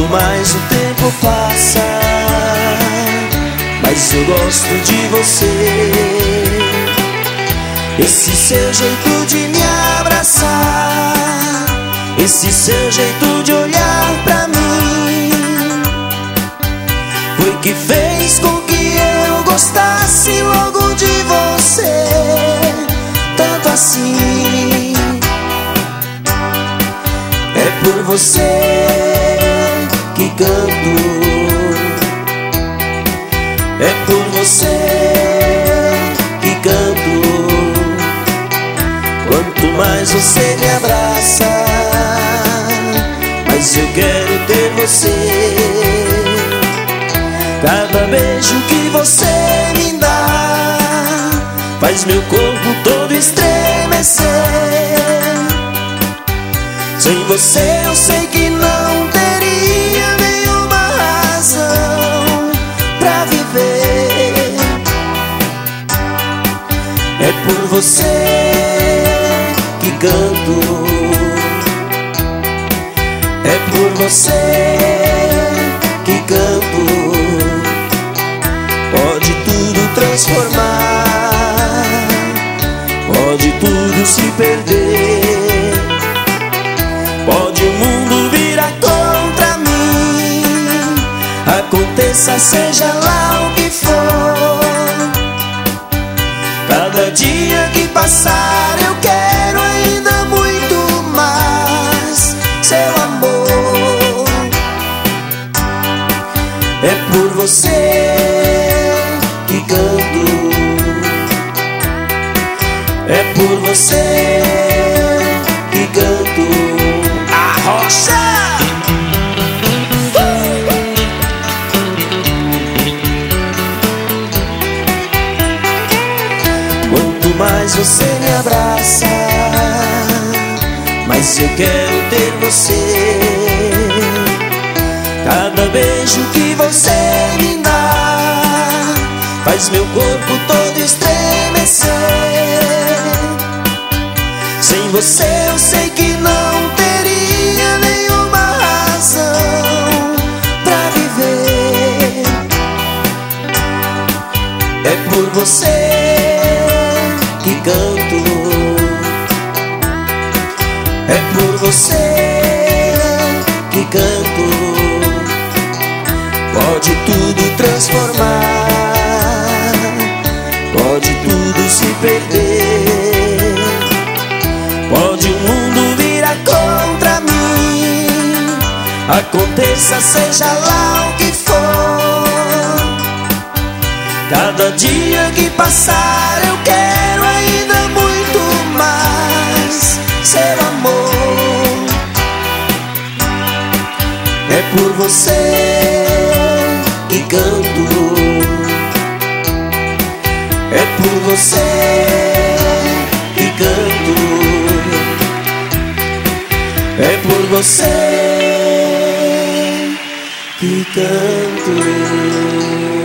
mais o tempo passa, mas eu gosto de você. Esse seu jeito de me abraçar, esse seu jeito de olhar pra mim, foi que fez com que eu gostasse logo de você, tanto assim. É por você que canto, é por você que canto. Quanto mais você me abraça, mais eu quero ter você. Cada beijo que você me dá faz meu corpo todo estremecer. Sem você eu sei que não teria nenhuma razão pra viver. É por você que canto, é por você que canto. Pode tudo transformar, pode tudo se perder, pode o mundo virar contra mim, aconteça seja lá o que for. Cada dia que passar eu quero ainda muito mais seu amor. É por você que canto, é por você que canto. Arrocha! Quanto mais você me abraça, mais eu quero ter você. Cada beijo que você me dá faz meu corpo todo estremecer. Sem você eu sei que não teria nenhuma razão pra viver. É por você que canto, é por você que canto. Pode tudo transformar, pode tudo se perder, pode o mundo virar contra mim, aconteça seja lá o que for. Cada dia que passar eu quero ainda muito mais seu amor. É por você que canto, é por você que canto, é por você que canto.